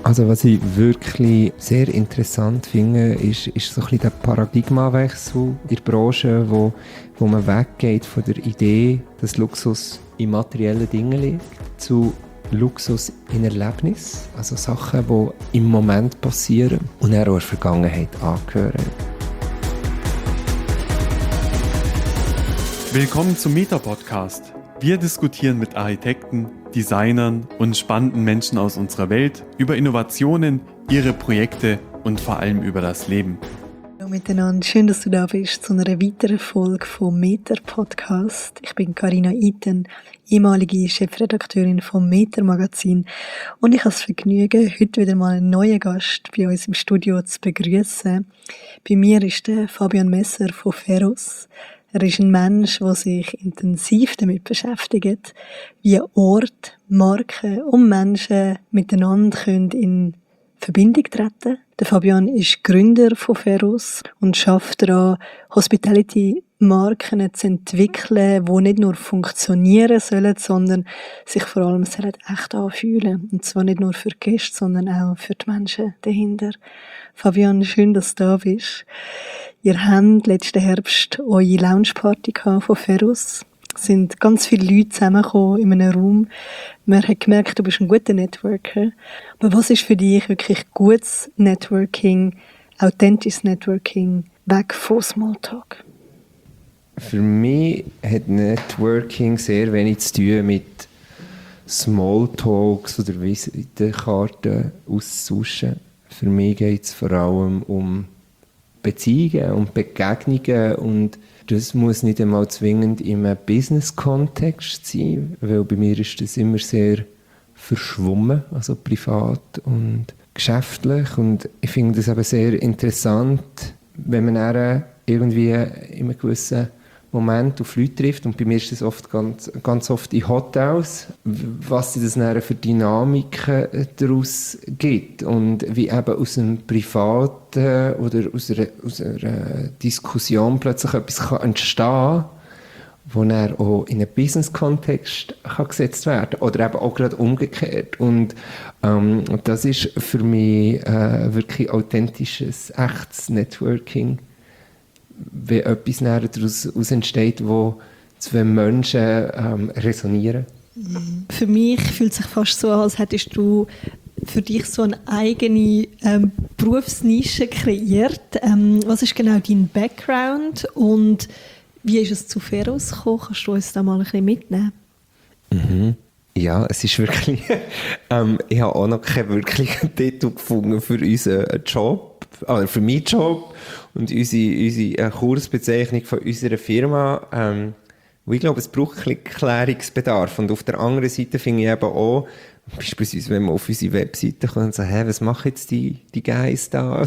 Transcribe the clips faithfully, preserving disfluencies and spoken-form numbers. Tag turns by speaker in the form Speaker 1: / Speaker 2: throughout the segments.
Speaker 1: Also was ich wirklich sehr interessant finde, ist, ist so ein bisschen der Paradigmawechsel in der Branche, wo, wo man weggeht von der Idee, dass Luxus in materiellen Dingen liegt, zu Luxus in Erlebnis, also Sachen, die im Moment passieren und auch in der Vergangenheit angehören.
Speaker 2: Willkommen zum Meta-Podcast. Wir diskutieren mit Architekten, Designern und spannenden Menschen aus unserer Welt über Innovationen, ihre Projekte und vor allem über das Leben.
Speaker 3: Hallo miteinander, schön, dass du da bist zu einer weiteren Folge vom Meta-Podcast. Ich bin Carina Iten, ehemalige Chefredakteurin vom Meta-Magazin und ich habe das Vergnügen, heute wieder mal einen neuen Gast bei uns im Studio zu begrüßen. Bei mir ist der Fabian Messer von Ferus. Er ist ein Mensch, der sich intensiv damit beschäftigt, wie Ort, Marken und Menschen miteinander können in Verbindung treten. Der Fabian ist Gründer von Ferus und schafft daran, Hospitality-Marken zu entwickeln, die nicht nur funktionieren sollen, sondern sich vor allem sollen echt anfühlen. Und zwar nicht nur für die Gäste, sondern auch für die Menschen dahinter. Fabian, schön, dass du da bist. Ihr habt letzten Herbst eure Loungeparty von Ferus. Es sind ganz viele Leute zusammengekommen in einem Raum. Man hat gemerkt, du bist ein guter Networker. Aber was ist für dich wirklich gutes Networking, authentisches Networking, weg von Smalltalk?
Speaker 1: Für mich hat Networking sehr wenig zu tun mit Smalltalks oder Visitenkarten auszutauschen. Für mich geht es vor allem um Beziehungen und Begegnungen und das muss nicht einmal zwingend in einem Business-Kontext sein, weil bei mir ist das immer sehr verschwommen, also privat und geschäftlich und ich finde das aber sehr interessant, wenn man dann irgendwie in einem gewissen Moment auf Leute trifft und bei mir ist das oft ganz, ganz oft in Hotels, was es dann für Dynamiken daraus gibt und wie eben aus einem privaten oder aus einer, aus einer Diskussion plötzlich etwas kann entstehen kann, wo dann auch in einen Business-Kontext kann gesetzt werden oder eben auch gerade umgekehrt und ähm, das ist für mich äh, wirklich authentisches, echtes Networking, wenn etwas daraus entsteht, wo zwei Menschen ähm, resonieren.
Speaker 3: Für mich fühlt es sich fast so an, als hättest du für dich so eine eigene ähm, Berufsnische kreiert. Ähm, was ist genau dein Background und wie ist es zu Ferus gekommen? Kannst du uns da mal ein bisschen mitnehmen?
Speaker 1: Mhm. Ja, es ist wirklich... ähm, ich habe auch noch keinen wirklichen Titel gefunden für unseren Job, also für meinen Job. Und unsere, unsere Kursbezeichnung von unserer Firma, ähm, ich glaube, es braucht ein bisschen Klärungsbedarf. Und auf der anderen Seite finde ich eben auch, beispielsweise, wenn man auf unsere Webseite kommt und sagt, hey, was machen jetzt die, die Guys da?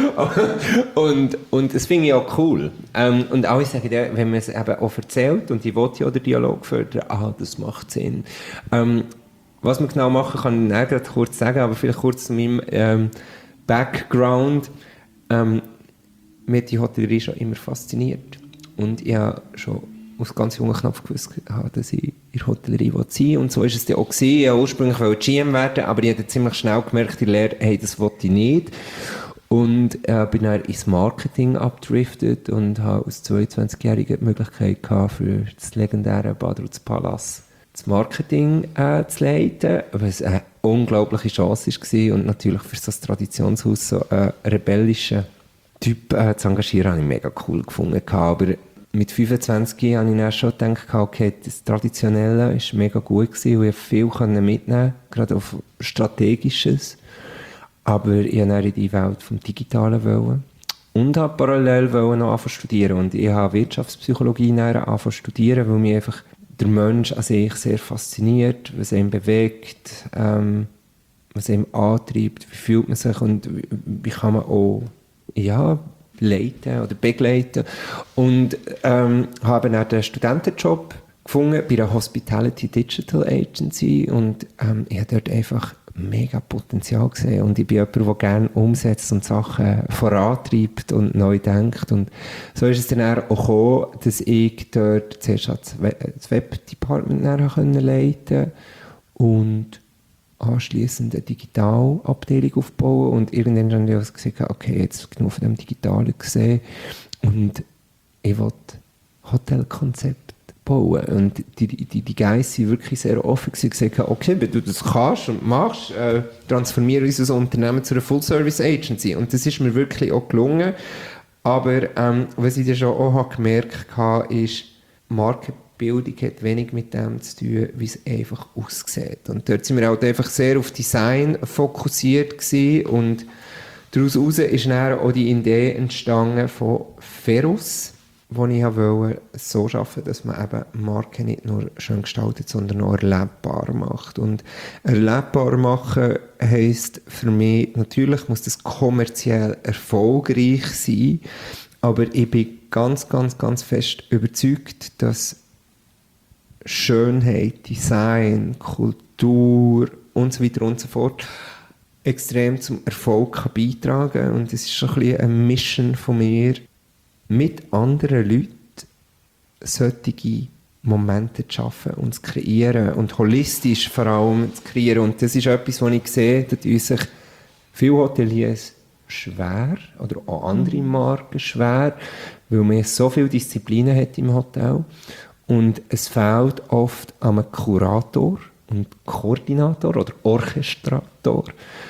Speaker 1: und, und das finde ich auch cool. Ähm, und alle sagen, wenn man es eben auch erzählt und ich will ja den Dialog fördern, ah, das macht Sinn. Ähm, was wir genau machen, kann ich nicht gerade kurz sagen, aber vielleicht kurz zu meinem ähm, Background. Ähm, Mich hat die Hotellerie schon immer fasziniert. Und ich habe schon aus ganz jungen Knopf gewusst, dass ich in der Hotellerie sein will. Und so war es dann auch gewesen. Ich wollte ursprünglich G M werden, aber ich habe ziemlich schnell gemerkt, in der Lehre, hey, das will ich nicht. Und äh, bin dann ins Marketing abgedriftet und habe als zweiundzwanzigjähriger die Möglichkeit gehabt, für das legendäre Badruz Palace das Marketing äh, zu leiten, was eine unglaubliche Chance war und natürlich für so ein Traditionshaus so einen rebellischen Typ äh, zu engagieren, habe ich mega cool gefunden. Aber mit fünfundzwanzig habe ich dann schon gedacht, okay, das Traditionelle war mega gut gewesen und ich konnte viel mitnehmen, gerade auf Strategisches. Aber ich wollte dann in die Welt des Digitalen wollen. Und habe parallel wollen noch anfangen zu studieren. Und ich habe Wirtschaftspsychologie anfangen zu studieren, weil mich einfach der Mensch an sich sehr fasziniert, was ihn bewegt, ähm, was ihn antreibt, wie fühlt man sich und wie, wie kann man auch ja, leiten oder begleiten. Und ähm, habe dann den Studentenjob gefunden bei einer Hospitality Digital Agency und ähm, ich habe dort einfach mega Potenzial gesehen und ich bin jemand, der gerne umsetzt und Sachen vorantreibt und neu denkt und so ist es dann auch gekommen, dass ich dort zuerst das Webdepartment leiten konnte und habe anschliessend eine Digitalabteilung aufbauen und irgendwann habe ich gesagt, okay, jetzt genug von dem Digitalen gesehen und ich will Hotelkonzept bauen. Und die, die, die Guys waren wirklich sehr offen gewesen, gesagt, okay, wenn du das kannst und machst, äh, transformiere unser Unternehmen zu einer Full-Service-Agency. Und das ist mir wirklich auch gelungen. Aber ähm, was ich dann schon auch gemerkt habe, ist, Markenbildung hat wenig mit dem zu tun, wie es einfach aussieht. Und dort sind wir halt einfach sehr auf Design fokussiert gewesen. Und daraus heraus ist dann auch die Idee entstanden von Ferus, wo ich wollte, so schaffen, dass man eben Marken nicht nur schön gestaltet, sondern auch erlebbar macht. Und erlebbar machen heisst für mich, natürlich muss das kommerziell erfolgreich sein, aber ich bin ganz, ganz, ganz fest überzeugt, dass Schönheit, Design, Kultur und so weiter und so fort extrem zum Erfolg kann beitragen kann. Und es ist schon ein bisschen eine Mission von mir, mit anderen Leuten solche Momente zu schaffen und zu kreieren und holistisch vor allem zu kreieren. Und das ist etwas, was ich sehe, da tun sich viele Hoteliers schwer oder auch andere Marken schwer, weil man so viele Disziplinen hat im Hotel und es fehlt oft an einem Kurator und Koordinator oder Orchestrator,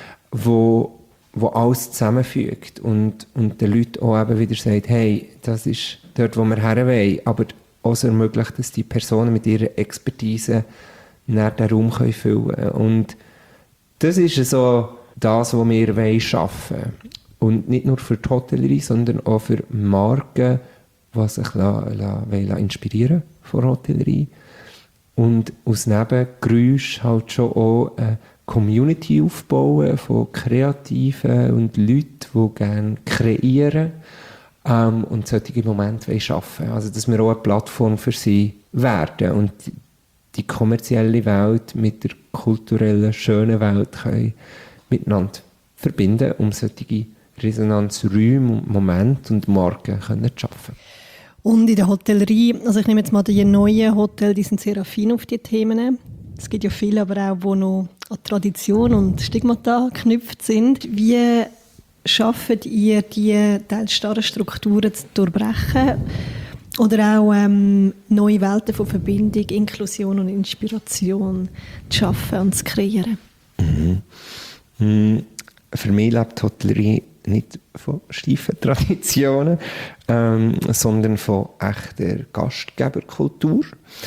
Speaker 1: wo wo alles zusammenfügt und, und den Leuten auch eben wieder sagt, hey, das ist dort, wo wir her wollen, aber auch so ermöglicht, dass die Personen mit ihrer Expertise näher den Raum können füllen können. Und das ist so das, was wir schaffen wollen. Und nicht nur für die Hotellerie, sondern auch für Marken, die sich la, la, la inspirieren von der Hotellerie. Und aus Nebengeräusch halt schon auch eine Community aufbauen von Kreativen und Leuten, die gerne kreieren ähm, und solche Momente schaffen wollen. Also, dass wir auch eine Plattform für sie werden und die kommerzielle Welt mit der kulturellen, schönen Welt können miteinander verbinden, um solche Resonanzräume und Momente und Marken können zu schaffen.
Speaker 3: Und in der Hotellerie, also ich nehme jetzt mal die neuen Hotels, die sind sehr affin auf die Themen. Es gibt ja viele, aber auch, die noch an Tradition und Stigmata geknüpft sind. Wie schafft ihr, die teils starren Strukturen zu durchbrechen? Oder auch ähm, neue Welten von Verbindung, Inklusion und Inspiration zu schaffen und zu kreieren?
Speaker 1: Mhm. Mhm. Für mich lebt die Hotellerie nicht von steifen Traditionen, ähm, sondern von echter Gastgeberkultur,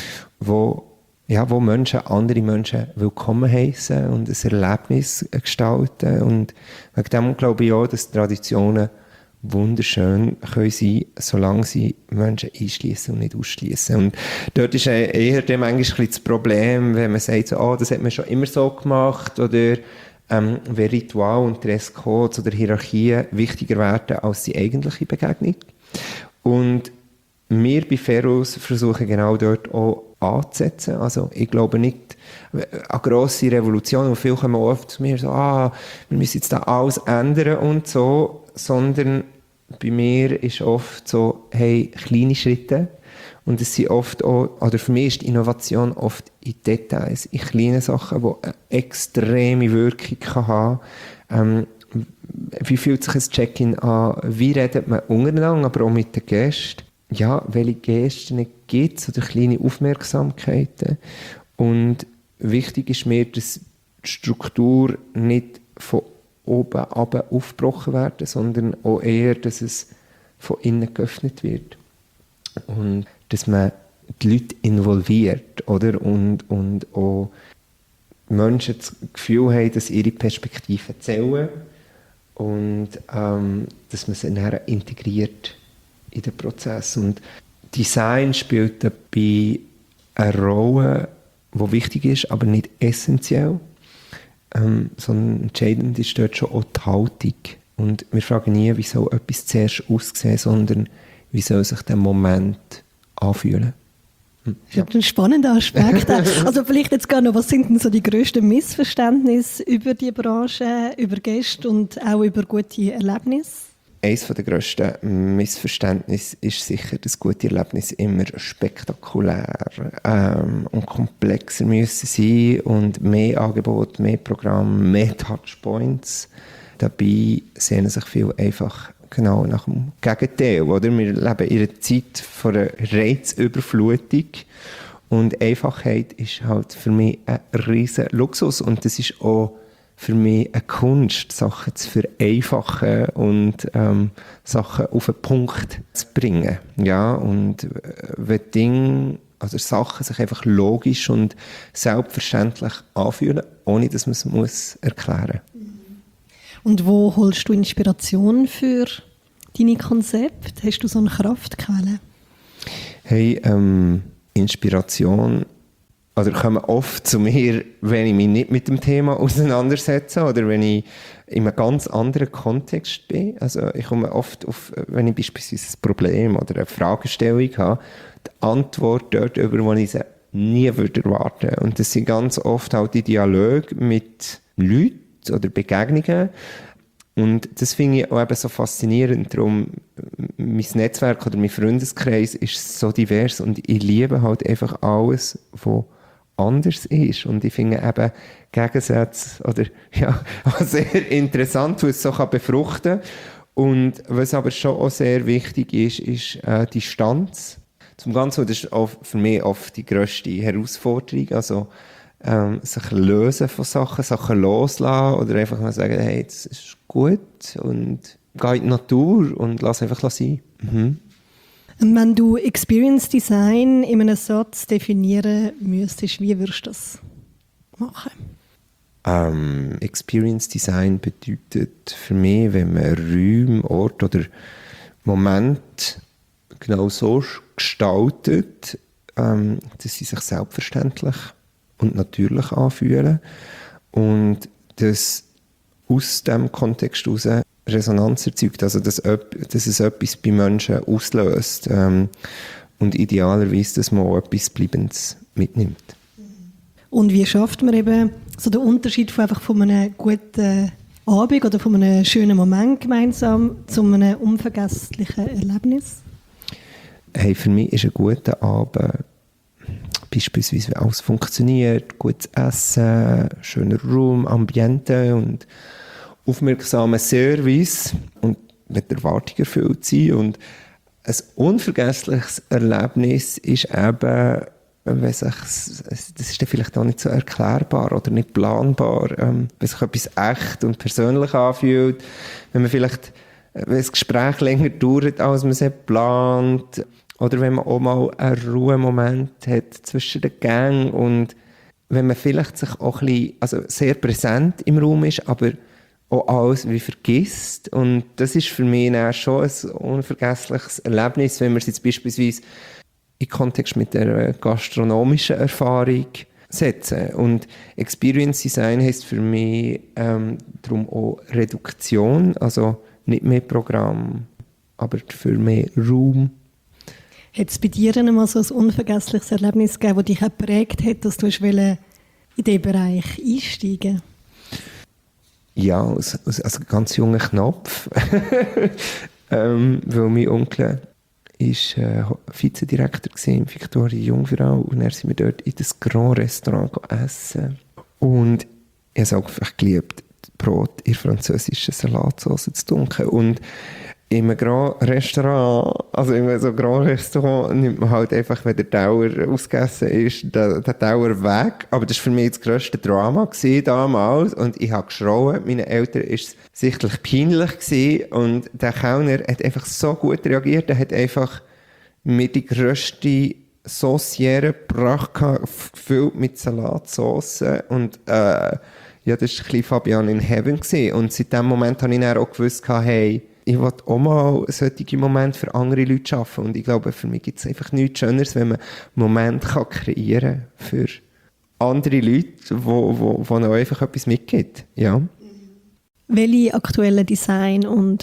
Speaker 1: wo Ja, wo Menschen andere Menschen willkommen heissen und ein Erlebnis gestalten. Und wegen dem glaube ich auch, dass Traditionen wunderschön können sein, solange sie Menschen einschließen und nicht ausschließen. Und dort ist eher dem eigentlich das Problem, wenn man sagt, so, oh, das hat man schon immer so gemacht, oder ähm, wenn Ritual und Dresscodes oder Hierarchien wichtiger werden als die eigentliche Begegnung. Und wir bei Ferus versuchen genau dort auch anzusetzen. Also ich glaube nicht an grosse Revolutionen, und viele kommen oft zu mir so, ah, wir müssen jetzt da alles ändern und so, sondern bei mir ist oft so, hey, kleine Schritte, und es sind oft auch, oder für mich ist die Innovation oft in Details, in kleinen Sachen, die eine extreme Wirkung kann haben kann. Ähm, wie fühlt sich ein Check-in an? Wie redet man untereinander, aber auch mit den Gästen? Ja, welche Gesten gibt es oder kleine Aufmerksamkeiten. Und wichtig ist mir, dass die Struktur nicht von oben ab aufgebrochen wird, sondern auch eher, dass es von innen geöffnet wird. Und dass man die Leute involviert, oder? Und, und auch Menschen das Gefühl haben, dass ihre Perspektiven zählen und ähm, dass man sie nachher integriert in den Prozess. Und Design spielt dabei eine Rolle, die wichtig ist, aber nicht essentiell, ähm, sondern entscheidend ist dort schon auch die Haltung. Und wir fragen nie, wie soll etwas zuerst aussehen, sondern wie soll sich der Moment anfühlen. Hm.
Speaker 3: Das ist ein spannender Aspekt. Also vielleicht jetzt gar noch, was sind denn so die grössten Missverständnisse über die Branche, über Gäste und auch über gute Erlebnisse?
Speaker 1: eines der grössten Missverständnisse ist sicher, dass gute Erlebnisse immer spektakulär ähm, und komplexer müssen sein und mehr Angebote, mehr Programme, mehr Touchpoints. Dabei sehen sich viele einfach genau nach dem Gegenteil. Oder? Wir leben in einer Zeit von einer Reizüberflutung und Einfachheit ist halt für mich ein riesen Luxus und das ist auch für mich eine Kunst, Sachen zu vereinfachen und ähm, Sachen auf den Punkt zu bringen. Ja, und wenn Dinge, also Sachen sich einfach logisch und selbstverständlich anfühlen, ohne dass man es muss erklären muss.
Speaker 3: Und wo holst du Inspiration für deine Konzepte? Hast du so eine Kraftquelle?
Speaker 1: Hey, ähm, Inspiration, oder kommen oft zu mir, wenn ich mich nicht mit dem Thema auseinandersetze oder wenn ich in einem ganz anderen Kontext bin. Also ich komme oft auf, wenn ich beispielsweise ein Problem oder eine Fragestellung habe, die Antwort dort, über die ich sie nie würde erwarten. Und das sind ganz oft halt die Dialoge mit Leuten oder Begegnungen. Und das finde ich auch eben so faszinierend. Darum, mein Netzwerk oder mein Freundeskreis ist so divers und ich liebe halt einfach alles, was anders ist. Und ich finde eben Gegensätze oder, ja, sehr interessant, was es so kann befruchten kann. Und was aber schon auch sehr wichtig ist, ist äh, Distanz. Zum Ganzen, das ist auch für mich oft die grösste Herausforderung. Also, ähm, sich lösen von Sachen, Sachen loslassen oder einfach mal sagen, hey, das ist gut und geh in die Natur und lass einfach sein. Mhm.
Speaker 3: Wenn du Experience Design in einem Satz definieren müsstest, wie würdest du das machen?
Speaker 1: Ähm, Experience Design bedeutet für mich, wenn man Räume, Orte oder Momente genau so gestaltet, ähm, dass sie sich selbstverständlich und natürlich anfühlen und dass aus diesem Kontext heraus Resonanz erzeugt, also dass, dass es etwas bei Menschen auslöst ähm, und idealerweise, dass man auch etwas Bleibendes mitnimmt.
Speaker 3: Und wie schafft man eben so den Unterschied von, einfach von einem guten Abend oder von einem schönen Moment gemeinsam zu einem unvergesslichen Erlebnis?
Speaker 1: Hey, für mich ist ein guter Abend beispielsweise, wenn alles funktioniert, gutes Essen, schöner Raum, Ambiente und aufmerksamer Service und mit Erwartungen erfüllt sein. Und ein unvergessliches Erlebnis ist eben, wenn sich, das ist dann vielleicht auch nicht so erklärbar oder nicht planbar, ähm, wenn sich etwas echt und persönlich anfühlt, wenn man vielleicht, wenn das Gespräch länger dauert, als man es plant, oder wenn man auch mal einen Ruhemoment hat zwischen den Gängen und wenn man vielleicht sich auch ein bisschen, also sehr präsent im Raum ist, aber auch alles wie vergisst. Und das ist für mich dann schon ein unvergessliches Erlebnis, wenn man es jetzt beispielsweise in Kontext mit der gastronomischen Erfahrung setzen. Und Experience Design heisst für mich ähm, darum auch Reduktion, also nicht mehr Programm, aber für mehr Raum.
Speaker 3: Hat es bei dir einmal so ein unvergessliches Erlebnis gegeben, das dich auch geprägt hat, dass du in diesen Bereich einsteigen?
Speaker 1: Ja, als, als, als ganz junger Knopf. ähm, weil mein Onkel war äh, Vizedirektor im Victoria Jungfrau und dann sind wir dort in das Grand Restaurant essen. Und ich habe es auch einfach geliebt, Brot in französischer Salatsauce zu tunken. Und in einem Grand Restaurant, also in einem so Grand Restaurant, nimmt man halt einfach, wenn der Teller ausgegessen ist, den, den Teller weg. Aber das war für mich das grösste Drama gewesen, damals. Und ich habe geschrauen. Meinen Eltern war es sichtlich peinlich gewesen. Und der Kellner hat einfach so gut reagiert. Er hat einfach mir die grösste Sauciere gebracht, gefüllt mit Salatsauce. Und, äh, ja, das war ein bisschen Fabian in Heaven gewesen. Und seit dem Moment habe ich dann auch gewusst, hey, ich will auch mal solche Momente für andere Leute schaffen. Und ich glaube, für mich gibt es einfach nichts Schöneres, wenn man Momente kann kreieren kann für andere Leute, wo, wo, wo noch einfach etwas mitgibt. Ja.
Speaker 3: Welche aktuellen Design- und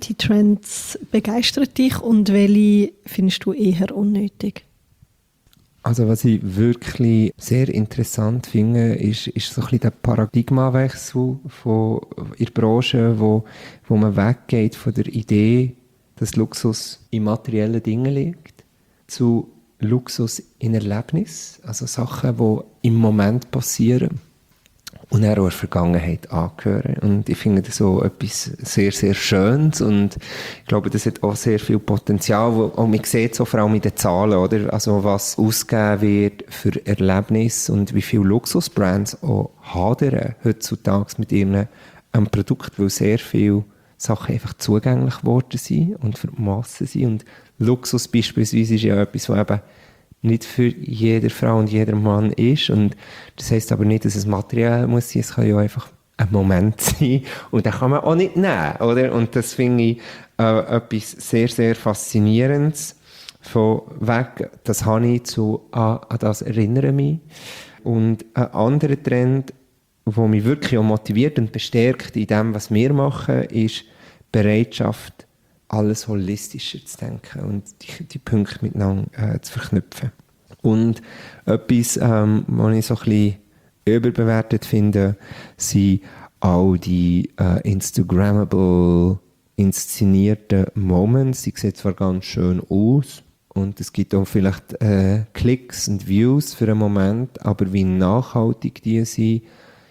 Speaker 3: Hospitality-Trends begeistern dich und welche findest du eher unnötig?
Speaker 1: Also was ich wirklich sehr interessant finde, ist, ist so ein bisschen der Paradigmawechsel von in der Branche, wo, wo man weggeht von der Idee, dass Luxus in materiellen Dingen liegt, zu Luxus in Erlebnis, also Sachen, die im Moment passieren und auch in der Vergangenheit angehören. Und ich finde das so etwas sehr, sehr Schönes und ich glaube, das hat auch sehr viel Potenzial. Und man sieht so vor allem in den Zahlen, oder? Also was ausgegeben wird für Erlebnis und wie viele Luxusbrands auch hadern heutzutage mit ihren ähm, Produkten, weil sehr viele Sachen einfach zugänglich geworden sind und für die Massen sind. Und Luxus beispielsweise ist ja etwas, was eben nicht für jede Frau und jeder Mann ist. Und das heisst aber nicht, dass es materiell muss sein. Es kann ja einfach ein Moment sein. Und den kann man auch nicht nehmen, oder? Und das finde ich äh, etwas sehr, sehr Faszinierendes. Von weg, das habe ich zu, an, an das erinnere mich. Und ein anderer Trend, der mich wirklich auch motiviert und bestärkt in dem, was wir machen, ist Bereitschaft, alles holistischer zu denken und die, die Punkte miteinander äh, zu verknüpfen. Und etwas, ähm, was ich so ein bisschen überbewertet finde, sind all die äh, Instagrammable, inszenierten Moments. Die sehen zwar ganz schön aus und es gibt auch vielleicht äh, Klicks und Views für einen Moment, aber wie nachhaltig die sind,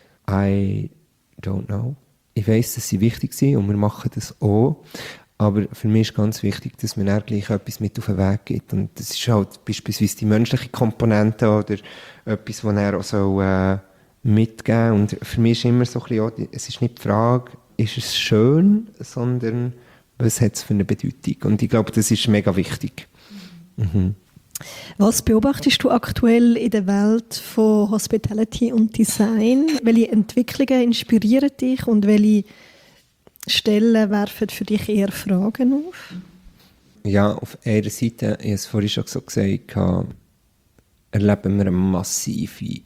Speaker 1: I don't know. Ich weiss, dass sie wichtig sind und wir machen das auch. Aber für mich ist ganz wichtig, dass man dann gleich etwas mit auf den Weg gibt. Und das ist halt beispielsweise die menschliche Komponente oder etwas, das er auch so, äh, mitgeben. Und für mich ist immer so ein bisschen, auch, es ist nicht die Frage, ist es schön, sondern was hat es für eine Bedeutung. Und ich glaube, das ist mega wichtig. Mhm.
Speaker 3: Was beobachtest du aktuell in der Welt von Hospitality und Design? Welche Entwicklungen inspirieren dich und welche Stellen werfen für dich eher Fragen auf?
Speaker 1: Ja, auf einer Seite, ich habe es vorhin schon so gesagt, erleben wir eine massive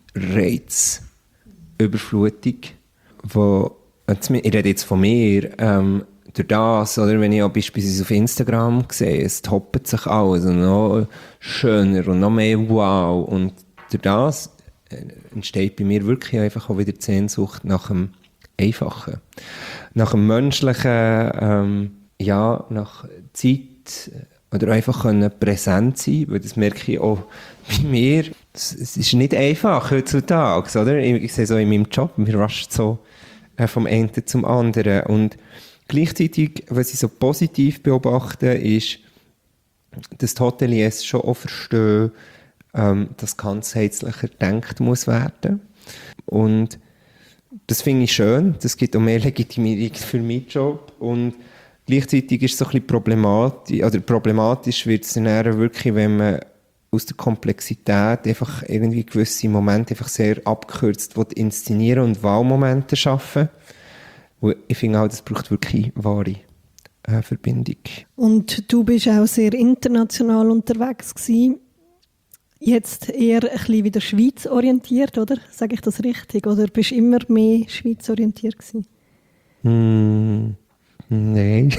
Speaker 1: Reizüberflutung, wo, ich rede jetzt von mir, ähm, durch das, oder wenn ich auch beispielsweise auf Instagram sehe, es toppet sich alles und noch schöner und noch mehr Wow. Und durch das entsteht bei mir wirklich einfach auch wieder die Sehnsucht nach dem Einfachen. Nach dem Menschlichen, ähm, ja, nach Zeit oder einfach können präsent sein, weil das merke ich auch bei mir. Es ist nicht einfach heutzutage, oder? Ich, ich sehe so in meinem Job, wir rushen so äh, vom einen zum anderen. Und gleichzeitig, was ich so positiv beobachte, ist, dass die Hoteliers schon auch verstehen, ähm, dass ganzheitlicher gedacht muss werden. Und das finde ich schön, das gibt auch mehr Legitimierung für meinen Job. Und gleichzeitig ist es so ein bisschen problematisch, oder problematisch wird es dann wirklich, wenn man aus der Komplexität einfach irgendwie gewisse Momente einfach sehr abgekürzt inszenieren und Wahlmomente schaffen. Und ich finde auch, das braucht wirklich wahre äh, Verbindung.
Speaker 3: Und du bist auch sehr international unterwegs gewesen. Jetzt eher ein bisschen wieder Schweiz orientiert, oder? Sage ich das richtig? Oder bist du immer mehr Schweiz orientiert gewesen?
Speaker 1: Mm, nein.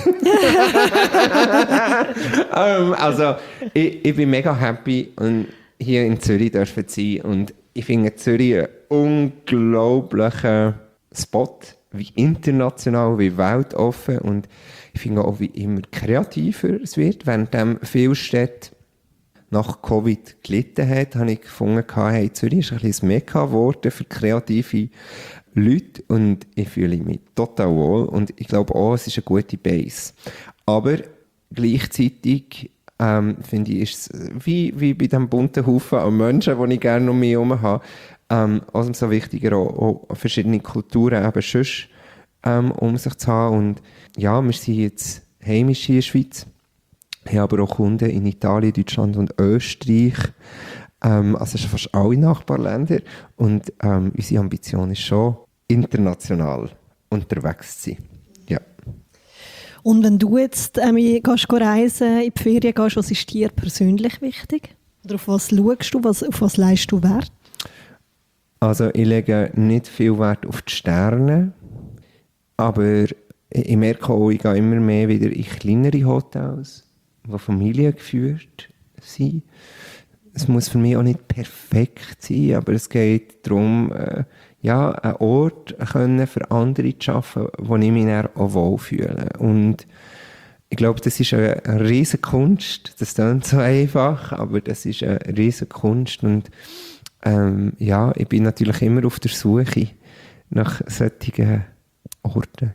Speaker 1: um, also, ich, ich bin mega happy, und hier in Zürich dürfen sein. Und ich finde Zürich einen unglaublichen Spot, wie international, wie weltoffen. Und ich finde auch, wie immer kreativer es wird, während viele Städte nach Covid gelitten hat, habe ich gefunden, hey, Zürich ist ein bisschen ein Mekka geworden für kreative Leute und ich fühle mich total wohl und ich glaube auch, es ist eine gute Base. Aber gleichzeitig ähm, finde ich, ist es wie, wie bei diesem bunten Haufen an Menschen, die ich gerne um mich herum habe, ähm, umso wichtiger auch, auch verschiedene Kulturen eben sonst ähm, um sich zu haben. Und ja, wir sind jetzt heimisch hier in der Schweiz. Ich habe aber auch Kunden in Italien, Deutschland und Österreich. Ähm, also schon fast alle Nachbarländer. Und ähm, unsere Ambition ist schon, international unterwegs zu sein. Ja.
Speaker 3: Und wenn du jetzt ähm, gehst reisen, in die Ferien gehst, was ist dir persönlich wichtig? Oder auf was schaust du, was, auf was leistest du Wert?
Speaker 1: Also ich lege nicht viel Wert auf die Sterne. Aber ich merke auch, ich gehe immer mehr wieder in kleinere Hotels, die familiengeführt sind. es muss für mich auch nicht perfekt sein, aber es geht darum, äh, ja, einen Ort können für andere zu schaffen, wo ich mich dann auch wohlfühle. Und ich glaube, das ist eine, eine riesige Kunst. Das klingt so einfach, aber das ist eine riesige Kunst. Und ähm, ja, ich bin natürlich immer auf der Suche nach solchen Orten.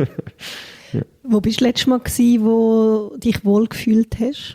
Speaker 3: Ja. Wo bist du letztes Mal gewesen, wo du dich wohlgefühlt hast?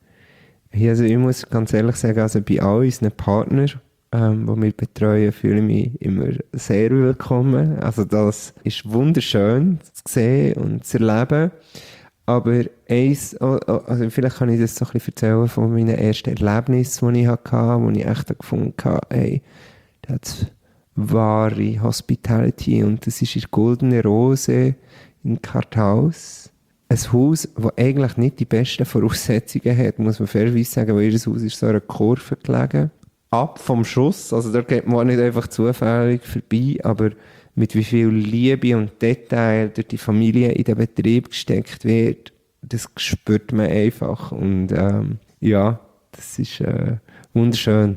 Speaker 1: Ja, also ich muss ganz ehrlich sagen, also bei all unseren Partnern, ähm, die wir betreuen, fühle ich mich immer sehr willkommen. Also das ist wunderschön zu sehen und zu erleben. Aber eins, also vielleicht kann ich das so ein bisschen erzählen von meinen ersten Erlebnissen, die ich hatte, wo ich echt gefunden habe, ey, da hat es wahre Hospitality und das ist in der Goldene Rose in Karthaus. Ein Haus, das eigentlich nicht die besten Voraussetzungen hat, muss man fairerweise sagen, weil ihr Haus ist so einer Kurve gelegen. Ab vom Schuss, also da geht man nicht einfach zufällig vorbei, aber mit wie viel Liebe und Detail durch die Familie in den Betrieb gesteckt wird, das spürt man einfach. Und ähm, ja, das ist äh, wunderschön.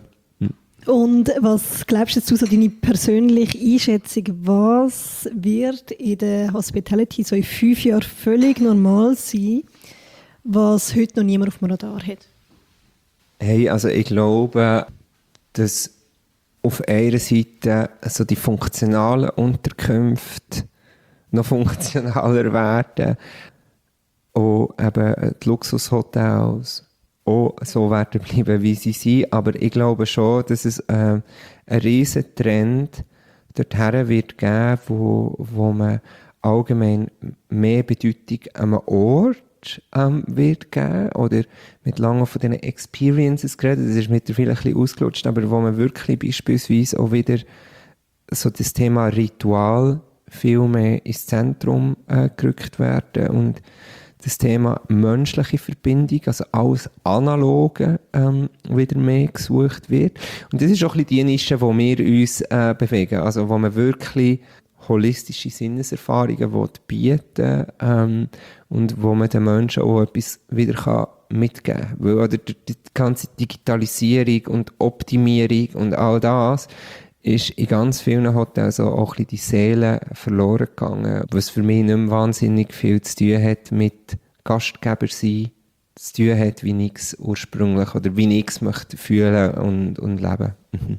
Speaker 3: Und was glaubst du, so deine persönliche Einschätzung, was wird in der Hospitality so in fünf Jahren völlig normal sein, was heute noch niemand auf dem Radar hat?
Speaker 1: Hey, also ich glaube, dass auf einer Seite also die funktionalen Unterkünfte noch funktionaler werden, auch eben die Luxushotels auch so werden bleiben, wie sie sind. Aber ich glaube schon, dass es äh, einen riesen Trend dorthin wird geben, wo, wo man allgemein mehr Bedeutung am Ort ähm, wird geben. Oder mit lange von diesen Experiences geredet. Das ist mittlerweile ein bisschen ausgelutscht, aber wo man wirklich beispielsweise auch wieder so das Thema Ritual viel mehr ins Zentrum äh, gerückt werden und das Thema menschliche Verbindung, also alles Analoge, ähm, wieder mehr gesucht wird. Und das ist auch ein bisschen die Nische, wo wir uns äh, bewegen. Also wo man wirklich holistische Sinneserfahrungen bieten ähm, und wo man den Menschen auch etwas wieder kann mitgeben kann. Weil oder die ganze Digitalisierung und Optimierung und all das ist in ganz vielen Hotels auch ein bisschen die Seele verloren gegangen, was für mich nicht mehr wahnsinnig viel zu tun hat mit Gastgeber sein, zu tun hat, wie ich es ursprünglich oder wie ich es möchte fühlen und, und leben. Mhm.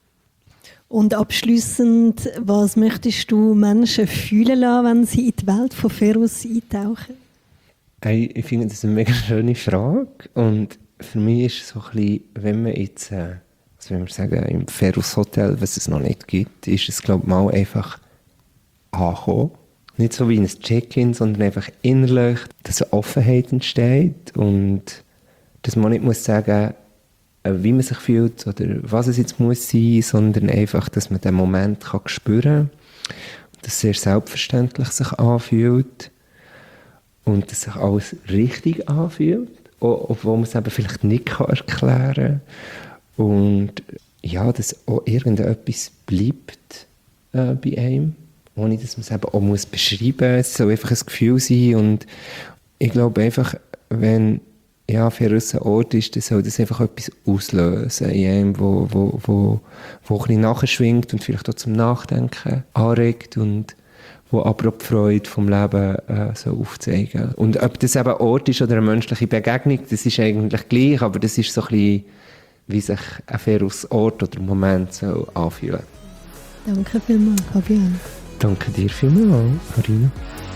Speaker 3: Und abschliessend, was möchtest du Menschen fühlen lassen, wenn sie in die Welt von Ferus eintauchen?
Speaker 1: Hey, ich finde das eine mega schöne Frage und für mich ist es so ein bisschen, wenn man jetzt äh, also wenn wir sagen, im Ferus Hotel, was es noch nicht gibt, ist es, glaube ich, mal einfach ankommen. Nicht so wie ein Check-in, sondern einfach innerlich, dass eine Offenheit entsteht und dass man nicht muss sagen, wie man sich fühlt oder was es jetzt muss sein, sondern einfach, dass man den Moment kann spüren kann, dass es sehr selbstverständlich sich anfühlt und dass sich alles richtig anfühlt, obwohl man es eben vielleicht nicht erklären kann. Und ja, dass auch irgendetwas bleibt äh, bei einem, ohne dass man es eben auch muss beschreiben muss. Es soll einfach ein Gefühl sein. Und ich glaube einfach, wenn ja, für uns ein Ort ist, dann soll das einfach etwas auslösen in einem, wo, wo, wo, wo ein bisschen nachschwingt und vielleicht auch zum Nachdenken anregt und wo aber auch die Freude vom Leben äh, so aufzeigen. Und ob das eben ein Ort ist oder eine menschliche Begegnung, das ist eigentlich gleich, aber das ist so ein bisschen, wie sich ein Ferus Ort oder Moment so anfühlen.
Speaker 3: Danke vielmals, Fabian.
Speaker 1: Danke dir vielmals, Carina.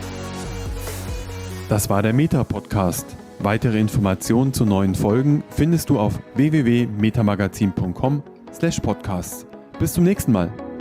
Speaker 2: Das war der Meta-Podcast. Weitere Informationen zu neuen Folgen findest du auf w w w punkt metamagazin punkt com slash podcast. Bis zum nächsten Mal.